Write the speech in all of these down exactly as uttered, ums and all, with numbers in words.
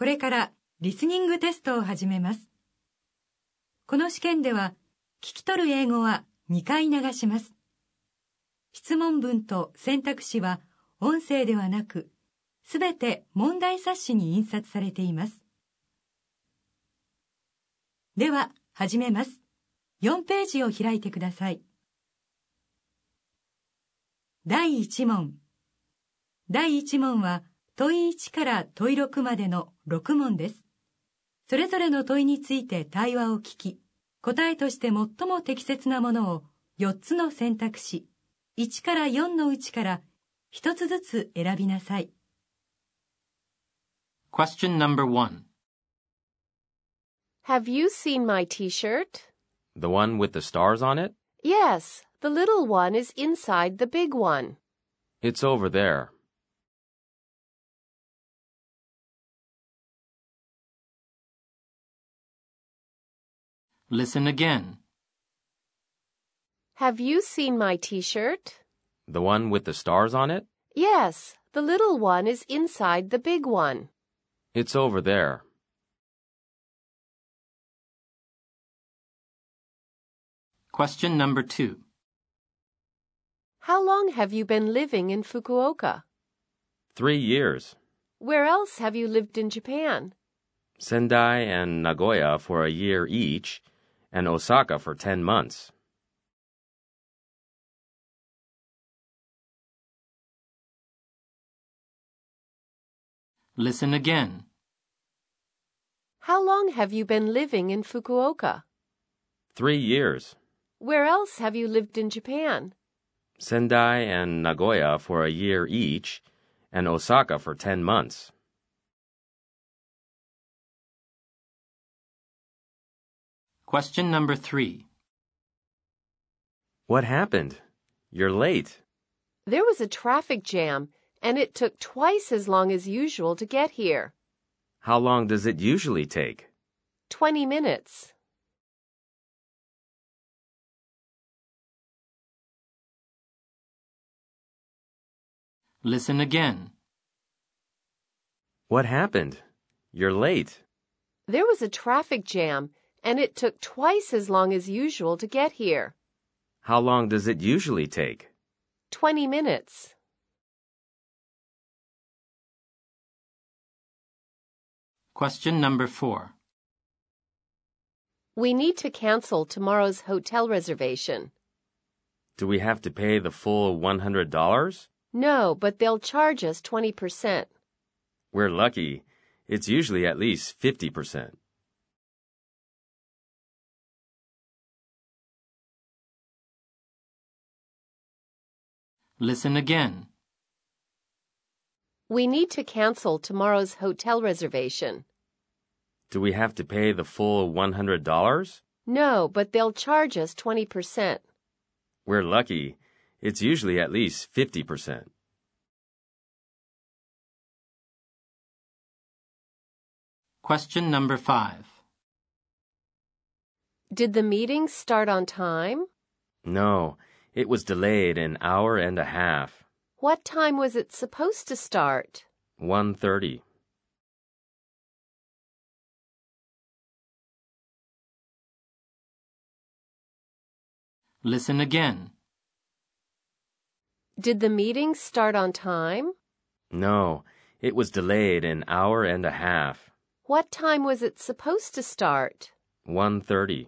これからリスニングテストを始めます。この試験では、聞き取る英語はにかい流します。質問文と選択肢は音声ではなく、すべて問題冊子に印刷されています。では、始めます。よんページを開いてください。だいいち問。だいいち問は問いいちから問いろくまでのろく問です。それぞれの問いについて対話を聞き、答えとして最も適切なものをよっつの選択肢、いちからよんのうちからひとつずつ選びなさい。 Question number one. Have you seen my t-shirt? The one with the stars on it? Yes, the little one is inside the big one. It's over there. Listen again. Have you seen my t-shirt? The one with the stars on it? Yes, the little one is inside the big one. It's over there. Question number two. How long have you been living in Fukuoka? Three years. Where else have you lived in Japan? Sendai and Nagoya for a year each, and Osaka for ten months. Listen again. How long have you been living in Fukuoka? Three years. Where else have you lived in Japan? Sendai and Nagoya for a year each, and Osaka for ten months. Question number three. What happened? You're late. There was a traffic jam, and it took twice as long as usual to get here. How long does it usually take? Twenty minutes. Listen again. What happened? You're late. There was a traffic jam, and it took twice as long as usual to get here. How long does it usually take? Twenty minutes. Question number four. We need to cancel tomorrow's hotel reservation. Do we have to pay the full one hundred dollars? No, but they'll charge us twenty percent. We're lucky. It's usually at least fifty percent. Listen again. We need to cancel tomorrow's hotel reservation. Do we have to pay the full one hundred dollars? No, but they'll charge us twenty percent. We're lucky. It's usually at least fifty percent. Question number five. Did the meeting start on time? No, it was delayed an hour and a half. What time was it supposed to start? one thirty. Listen again. Did the meeting start on time? No, it was delayed an hour and a half. What time was it supposed to start? one thirty.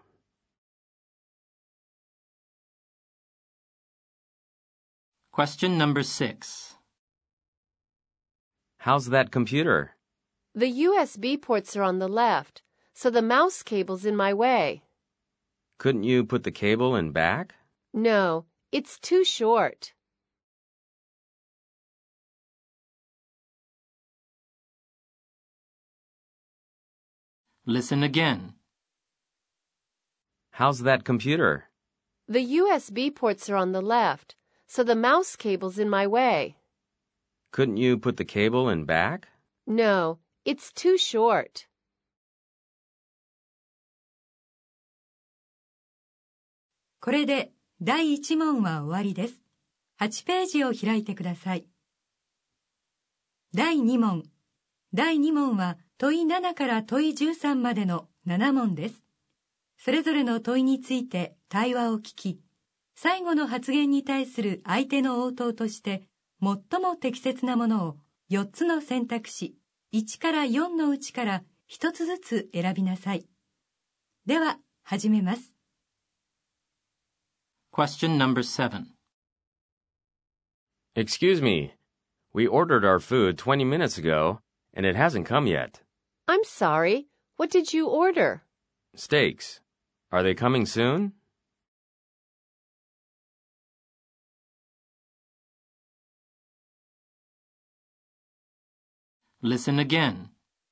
Question number six. How's that computer? The U S B ports are on the left, so the mouse cable's in my way. Couldn't you put the cable in back? No, it's too short. Listen again. How's that computer? The U S B ports are on the left, so the mouse cable's in my way. Couldn't you put the cable in back? No, it's too short. これでだいいち問は終わりです。はちページを開いてください。だいに問。だいに問は問いななから問いじゅうさんまでのなな問です。それぞれの問いについて対話を聞き、最後の発言に対する相手の応答として最も適切なものをよっつの選択肢いちからよんのうちからひとつずつ選びなさい。では始めます。 Question number seven. Excuse me. We ordered our food twenty minutes ago, and it hasn't come yet. I'm sorry. What did you order? Steaks. Are they coming soon? Listen again.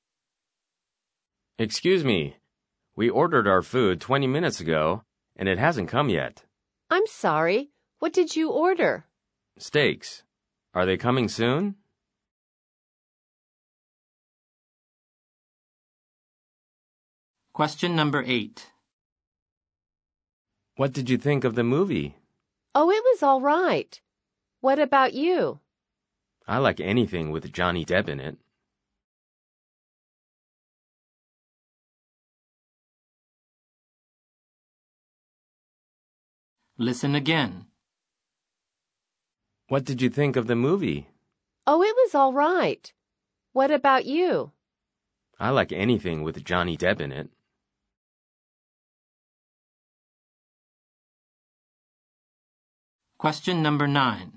Excuse me. We ordered our food twenty minutes ago, and it hasn't come yet. I'm sorry. What did you order? Steaks. Are they coming soon? Question number eight. What did you think of the movie? Oh, it was all right. What about you? I like anything with Johnny Depp in it. Listen again. What did you think of the movie? Oh, it was all right. What about you? I like anything with Johnny Depp in it. Question number nine.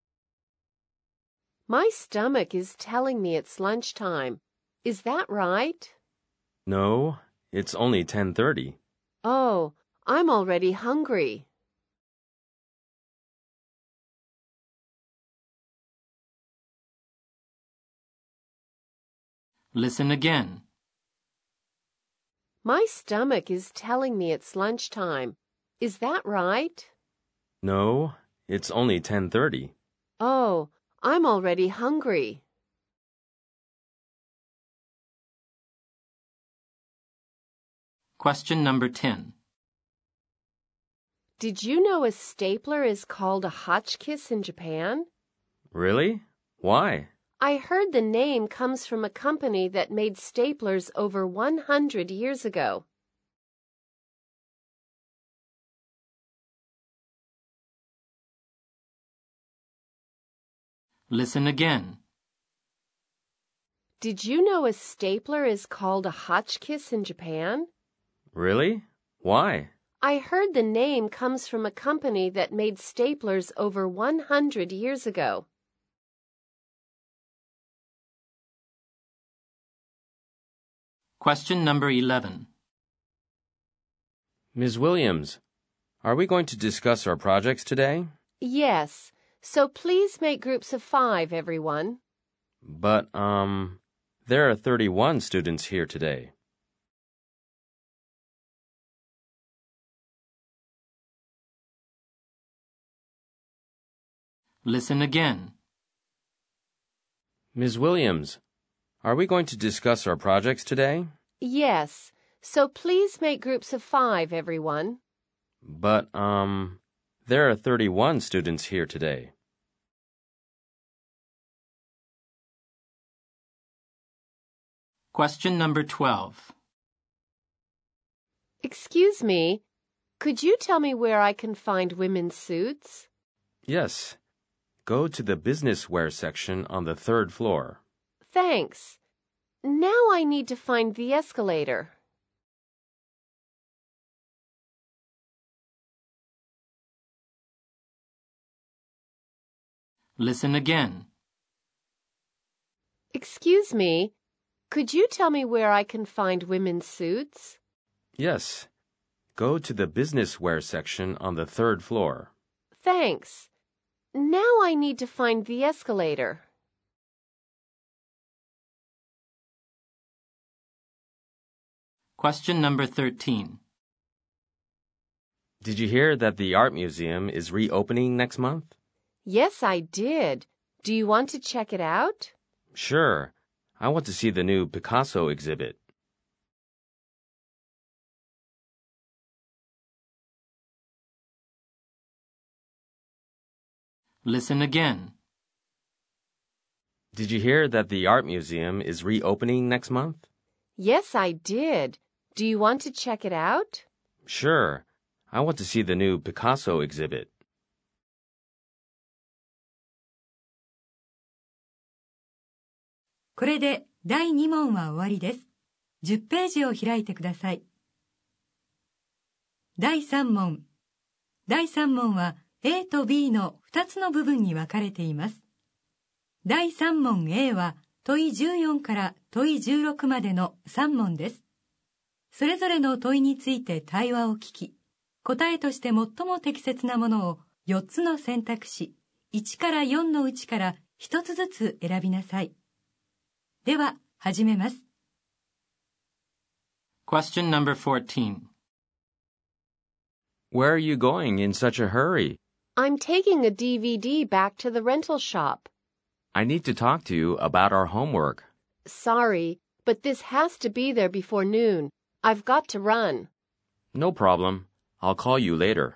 My stomach is telling me it's lunchtime. Is that right? No, it's only ten thirty. Oh, I'm already hungry. Listen again. My stomach is telling me it's lunchtime. Is that right? No, it's only ten thirty. Oh, I'm already hungry. Question number ten. Did you know a stapler is called a Hotchkiss in Japan? Really? Why? I heard the name comes from a company that made staplers over one hundred years ago. Listen again. Did you know a stapler is called a Hotchkiss in Japan? Really? Why? I heard the name comes from a company that made staplers over one hundred years ago. Question number eleven. Miz Williams, are we going to discuss our projects today? Yes, so please make groups of five, everyone. But, um, there are thirty-one students here today. Listen again. Miz Williams, are we going to discuss our projects today? Yes, so please make groups of five, everyone. But, um, there are thirty-one students here today. Question number twelve. Excuse me, could you tell me where I can find women's suits? Yes. Go to the business wear section on the third floor. Thanks. Now I need to find the escalator. Listen again. Excuse me, could you tell me where I can find women's suits? Yes. Go to the business wear section on the third floor. Thanks. Now I need to find the escalator. Question number thirteen. Did you hear that the art museum is reopening next month? Yes, I did. Do you want to check it out? Sure. I want to see the new Picasso exhibit. Listen again. Did you hear that the art museum is reopening next month? Yes, I did. Do you want to check it out? Sure. I want to see the new Picasso exhibit. これでだいに問は終わりです。じゅっページを開いてください。だいさん問。だいさん問は A と B のふたつの部分に分かれています。だいさん問 A は問いじゅうよんから問いじゅうろくまでのさん問です。それぞれの問いについて対話を聞き、答えとして最も適切なものをよっつの選択肢、いちからよんのうちからひとつずつ選びなさい。では、始めます。 Question number fourteen. Where are you going in such a hurry? I'm taking a D V D back to the rental shop. I need to talk to you about our homework. Sorry, but this has to be there before noon. I've got to run. No problem. I'll call you later.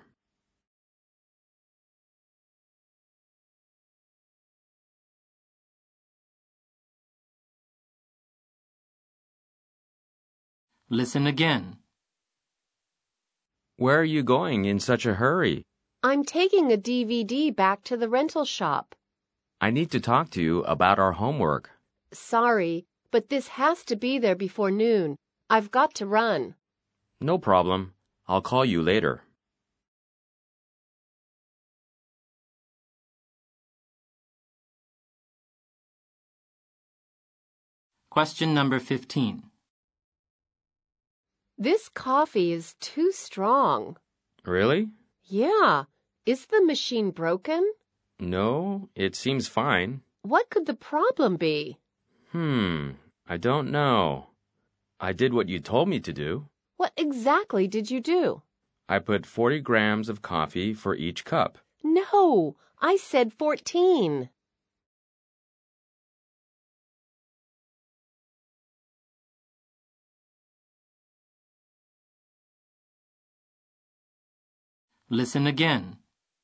Listen again. Where are you going in such a hurry? I'm taking a D V D back to the rental shop. I need to talk to you about our homework. Sorry, but this has to be there before noon. I've got to run. No problem. I'll call you later. Question number fifteen. This coffee is too strong. Really? Yeah. Is the machine broken? No, it seems fine. What could the problem be? Hmm, I don't know. I did what you told me to do. What exactly did you do? I put forty grams of coffee for each cup. No, I said fourteen. Listen again.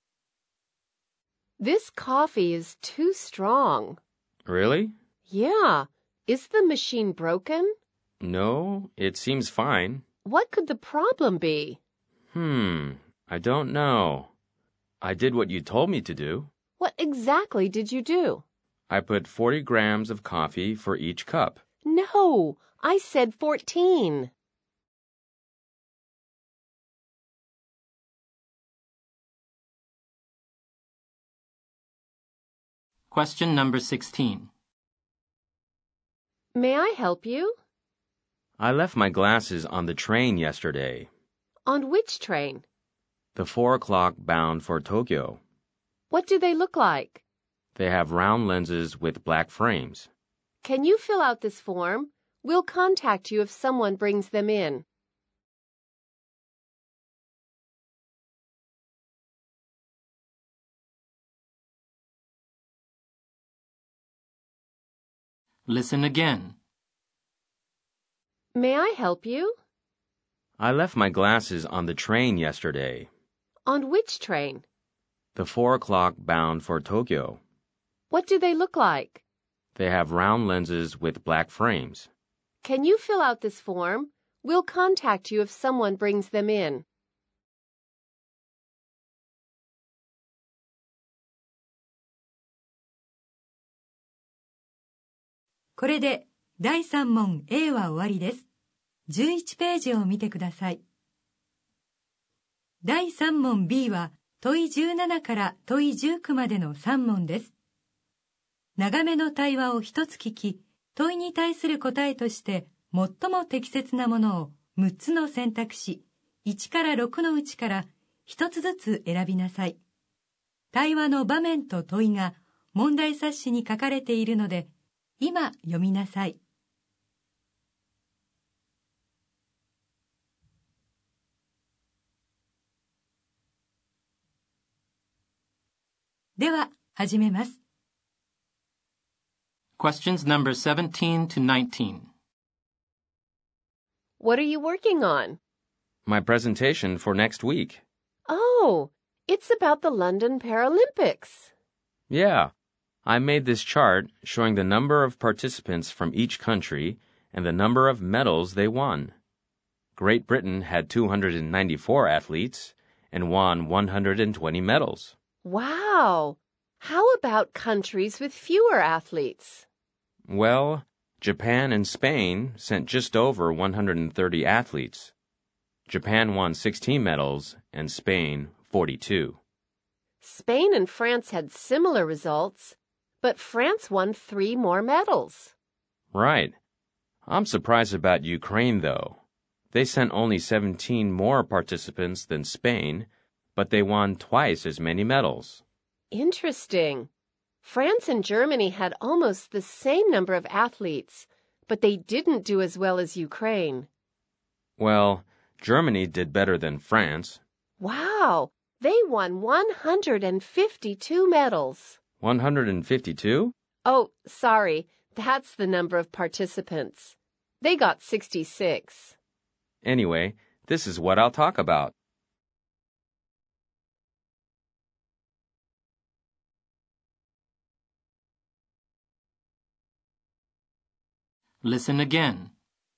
This coffee is too strong. Really? Yeah. Is the machine broken? No, it seems fine. What could the problem be? Hmm, I don't know. I did what you told me to do. What exactly did you do? I put forty grams of coffee for each cup. No, I said fourteen. Question number sixteen. May I help you? I left my glasses on the train yesterday. On which train? The four o'clock bound for Tokyo. What do they look like? They have round lenses with black frames. Can you fill out this form? We'll contact you if someone brings them in. Listen again. May I help you? I left my glasses on the train yesterday. On which train? The four o'clock bound for Tokyo. What do they look like? They have round lenses with black frames. Can you fill out this form? We'll contact you if someone brings them in. これでだいさん問 A は終わりです。じゅういちページを見てください。だいさん問 B は問いじゅうななから問いじゅうきゅうまでのさん問です。長めの対話を一つ聞き、問いに対する答えとして最も適切なものをむっつの選択肢、いちからろくのうちからひとつずつ選びなさい。対話の場面と問いが問題冊子に書かれているので、今読みなさい。では、始めます。 Questions number seventeen to nineteen. What are you working on? My presentation for next week. Oh, it's about the London Paralympics. Yeah, I made this chart showing the number of participants from each country and the number of medals they won. Great Britain had two hundred ninety-four athletes and won one hundred twenty medals. Wow! How about countries with fewer athletes? Well, Japan and Spain sent just over one hundred thirty athletes. Japan won sixteen medals and Spain forty-two. Spain and France had similar results, but France won three more medals. Right. I'm surprised about Ukraine, though. They sent only seventeen more participants than Spain, but they won twice as many medals. Interesting. France and Germany had almost the same number of athletes, but they didn't do as well as Ukraine. Well, Germany did better than France. Wow! They won one hundred fifty-two medals. one hundred fifty-two? Oh, sorry. That's the number of participants. They got sixty-six. Anyway, this is what I'll talk about. Listen again.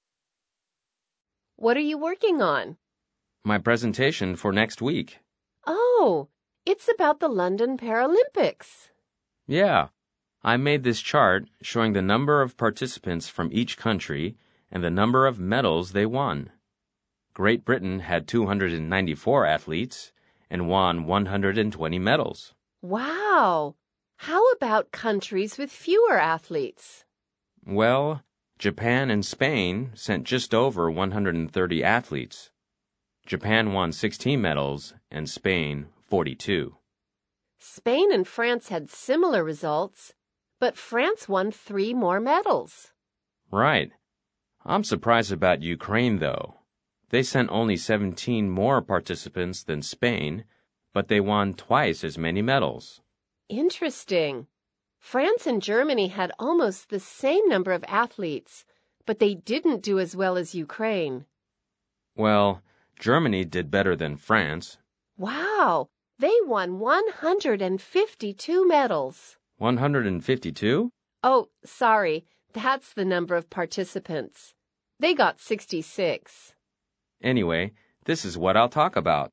What are you working on? My presentation for next week. Oh, it's about the London Paralympics. Yeah, I made this chart showing the number of participants from each country and the number of medals they won. Great Britain had two hundred ninety-four athletes and won one hundred twenty medals. Wow! How about countries with fewer athletes? Well, Japan and Spain sent just over one hundred thirty athletes. Japan won sixteen medals and Spain forty-two. Spain and France had similar results, but France won three more medals. Right. I'm surprised about Ukraine, though. They sent only seventeen more participants than Spain, but they won twice as many medals. Interesting. France and Germany had almost the same number of athletes, but they didn't do as well as Ukraine. Well, Germany did better than France. Wow! They won one hundred fifty-two medals. one hundred fifty-two? Oh, sorry. That's the number of participants. They got sixty-six. Anyway, this is what I'll talk about.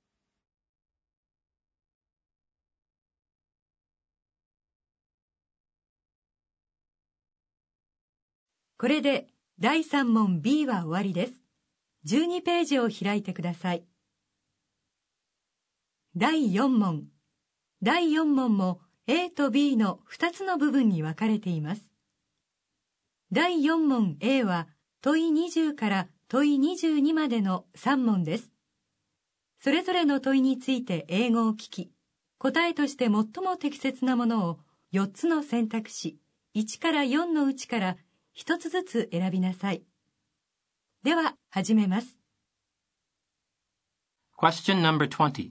「これでだいさん問 B は終わりです。じゅうにページを開いてください。だいよん問。だいよん問も A と B のふたつの部分に分かれています。だいよん問 A は問いにじゅうから問いにじゅうにまでのさん問です。それぞれの問いについて英語を聞き、答えとして最も適切なものをよっつの選択肢いちからよんのうちからひとつずつ選びなさい。では、始めます。 Question number twenty.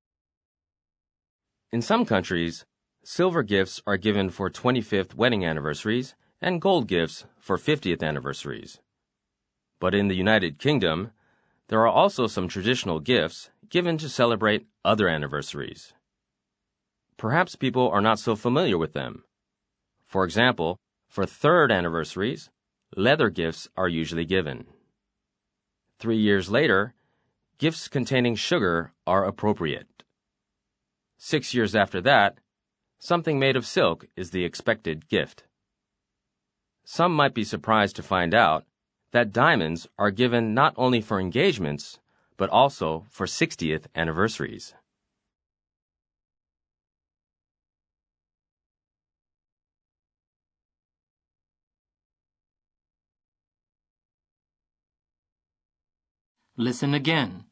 In some countries, silver gifts are given for twenty-fifth wedding anniversaries and gold gifts for fiftieth anniversaries. But in the United Kingdom, there are also some traditional gifts given to celebrate other anniversaries. Perhaps people are not so familiar with them. For example, for third anniversaries, leather gifts are usually given. Three years later, gifts containing sugar are appropriate. Six years after that, something made of silk is the expected gift. Some might be surprised to find out that diamonds are given not only for engagements, but also for sixtieth anniversaries. Listen again.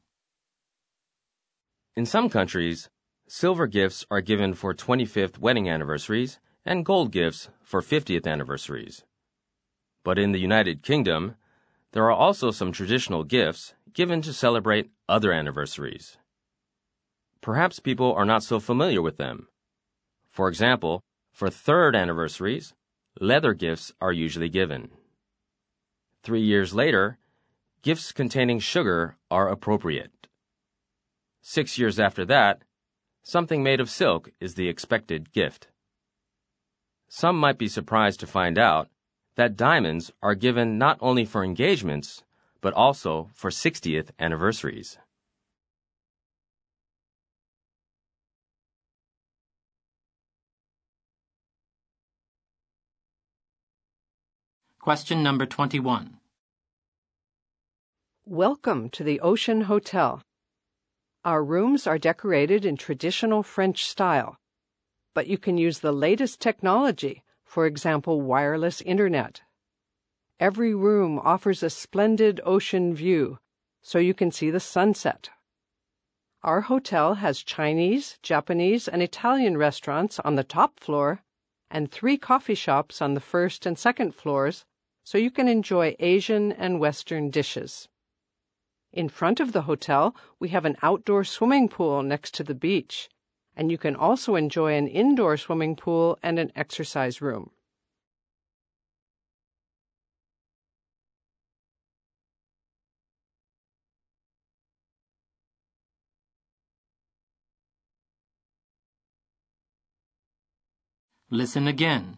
In some countries, silver gifts are given for twenty-fifth wedding anniversaries and gold gifts for fiftieth anniversaries. But in the United Kingdom, there are also some traditional gifts given to celebrate other anniversaries. Perhaps people are not so familiar with them. For example, for third anniversaries, leather gifts are usually given. Three years later, gifts containing sugar are appropriate. Six years after that, something made of silk is the expected gift. Some might be surprised to find out that diamonds are given not only for engagements, but also for sixtieth anniversaries. Question number twenty-one. Welcome to the Ocean Hotel. Our rooms are decorated in traditional French style, but you can use the latest technology, for example, wireless internet. Every room offers a splendid ocean view, so you can see the sunset. Our hotel has Chinese, Japanese, and Italian restaurants on the top floor and three coffee shops on the first and second floors, so you can enjoy Asian and Western dishes. In front of the hotel, we have an outdoor swimming pool next to the beach, and you can also enjoy an indoor swimming pool and an exercise room. Listen again.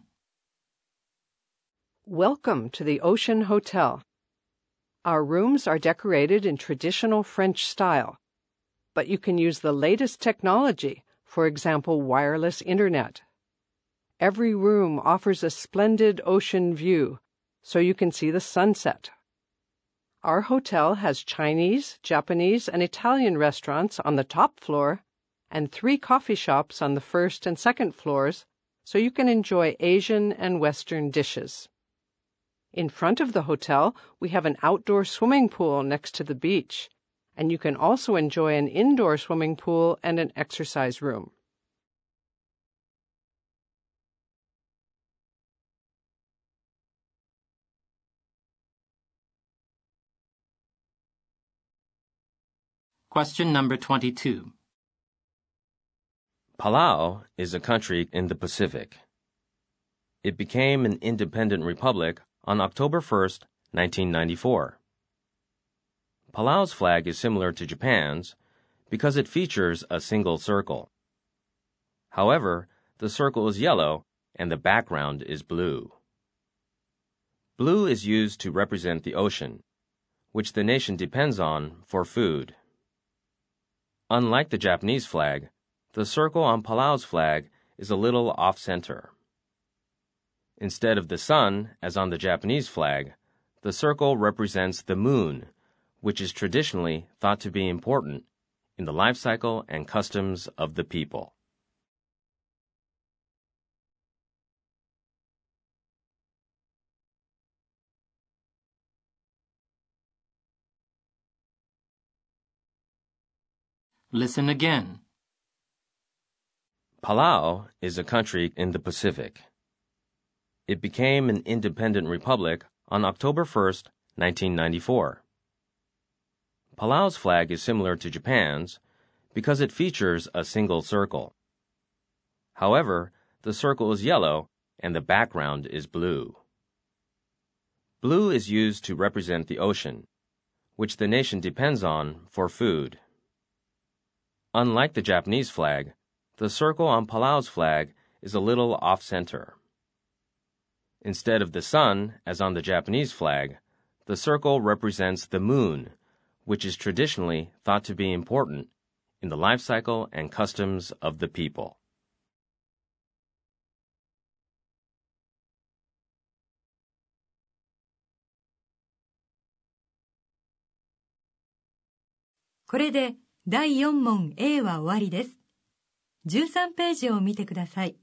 Welcome to the Ocean Hotel. Our rooms are decorated in traditional French style, but you can use the latest technology, for example, wireless internet. Every room offers a splendid ocean view, so you can see the sunset. Our hotel has Chinese, Japanese, and Italian restaurants on the top floor and three coffee shops on the first and second floors, so you can enjoy Asian and Western dishes. In front of the hotel, we have an outdoor swimming pool next to the beach, and you can also enjoy an indoor swimming pool and an exercise room. Question number twenty-two. Palau is a country in the Pacific. It became an independent republic on October first, nineteen ninety-four. Palau's flag is similar to Japan's because it features a single circle. However, the circle is yellow and the background is blue. Blue is used to represent the ocean, which the nation depends on for food. Unlike the Japanese flag, the circle on Palau's flag is a little off-center. Instead of the sun, as on the Japanese flag, the circle represents the moon, which is traditionally thought to be important in the life cycle and customs of the people. Listen again. Palau is a country in the Pacific. It became an independent republic on October first, nineteen ninety-four. Palau's flag is similar to Japan's because it features a single circle. However, the circle is yellow and the background is blue. Blue is used to represent the ocean, which the nation depends on for food. Unlike the Japanese flag, the circle on Palau's flag is a little off-center. Instead of the sun, as on the Japanese flag, the circle represents the moon, which is traditionally thought to be important in the life cycle and customs of the people. これでだいよん問 A は終わりです。じゅうさんページを見てください。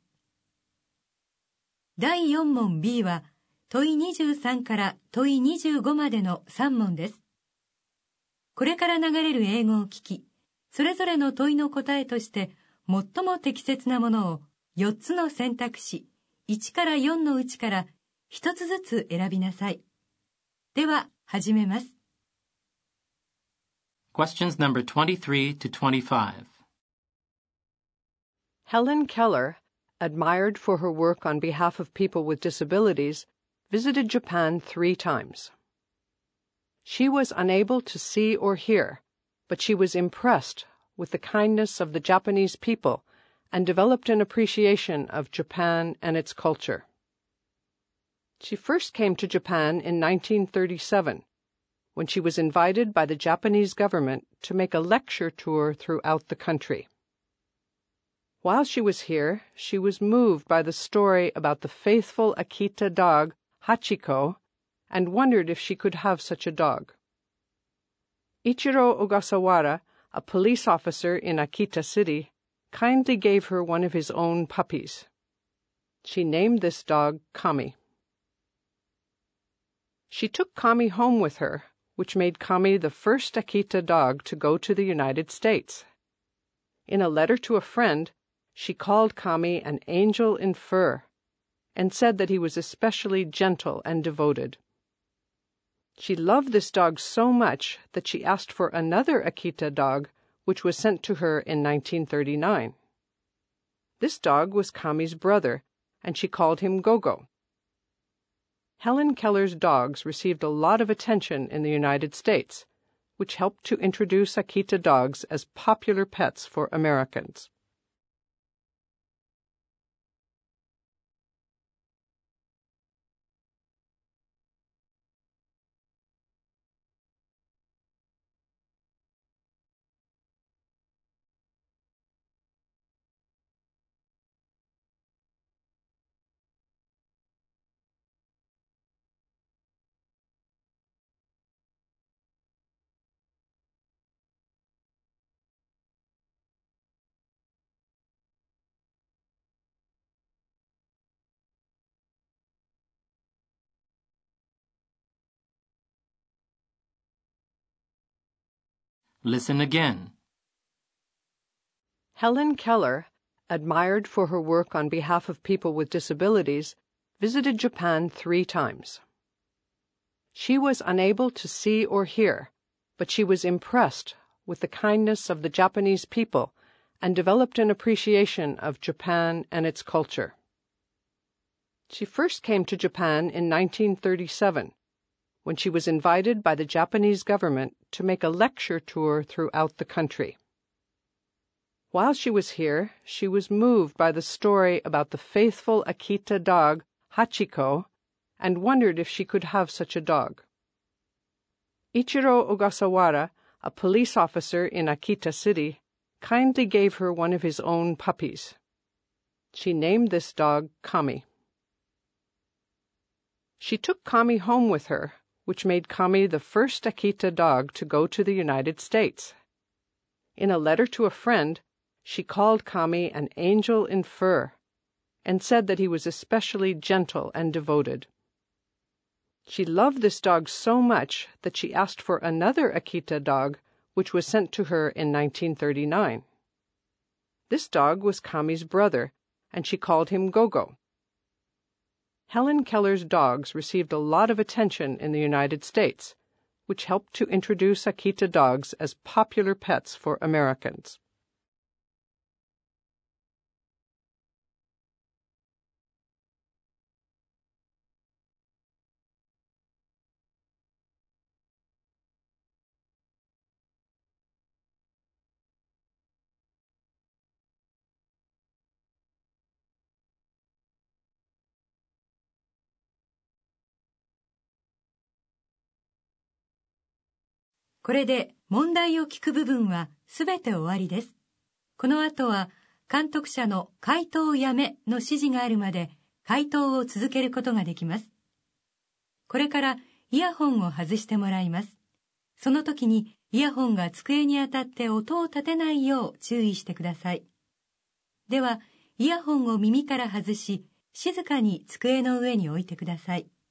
だいよん問 B は問いにじゅうさんから問いにじゅうごまでのさん問です。これから流れる英語を聞き、それぞれの問いの答えとして最も適切なものをよっつの選択肢いちからよんのうちからひとつずつ選びなさい。では始めます。 Questions number twenty-three to twenty-five. Helen Keller, admired for her work on behalf of people with disabilities, visited Japan three times. She was unable to see or hear, but she was impressed with the kindness of the Japanese people and developed an appreciation of Japan and its culture. She first came to Japan in nineteen thirty-seven, when she was invited by the Japanese government to make a lecture tour throughout the country. While she was here, she was moved by the story about the faithful Akita dog, Hachiko, and wondered if she could have such a dog. Ichiro Ogasawara, a police officer in Akita City, kindly gave her one of his own puppies. She named this dog Kami. She took Kami home with her, which made Kami the first Akita dog to go to the United States. In a letter to a friend, she called Kami an angel in fur, and said that he was especially gentle and devoted. She loved this dog so much that she asked for another Akita dog, which was sent to her in nineteen thirty-nine. This dog was Kami's brother, and she called him Gogo. Helen Keller's dogs received a lot of attention in the United States, which helped to introduce Akita dogs as popular pets for Americans. Listen again. Helen Keller, admired for her work on behalf of people with disabilities, visited Japan three times. She was unable to see or hear, but she was impressed with the kindness of the Japanese people and developed an appreciation of Japan and its culture. She first came to Japan in nineteen thirty-seven, when she was invited by the Japanese government to make a lecture tour throughout the country. While she was here, she was moved by the story about the faithful Akita dog, Hachiko, and wondered if she could have such a dog. Ichiro Ogasawara, a police officer in Akita City, kindly gave her one of his own puppies. She named this dog Kami. She took Kami home with her, which made Kami the first Akita dog to go to the United States. In a letter to a friend, she called Kami an angel in fur, and said that he was especially gentle and devoted. She loved this dog so much that she asked for another Akita dog, which was sent to her in nineteen thirty-nine. This dog was Kami's brother, and she called him Gogo. Helen Keller's dogs received a lot of attention in the United States, which helped to introduce Akita dogs as popular pets for Americans. これで問題を聞く部分はすべて終わりです。この後は監督者の回答をやめの指示があるまで回答を続けることができます。これからイヤホンを外してもらいます。その時にイヤホンが机に当たって音を立てないよう注意してください。では、イヤホンを耳から外し、静かに机の上に置いてください。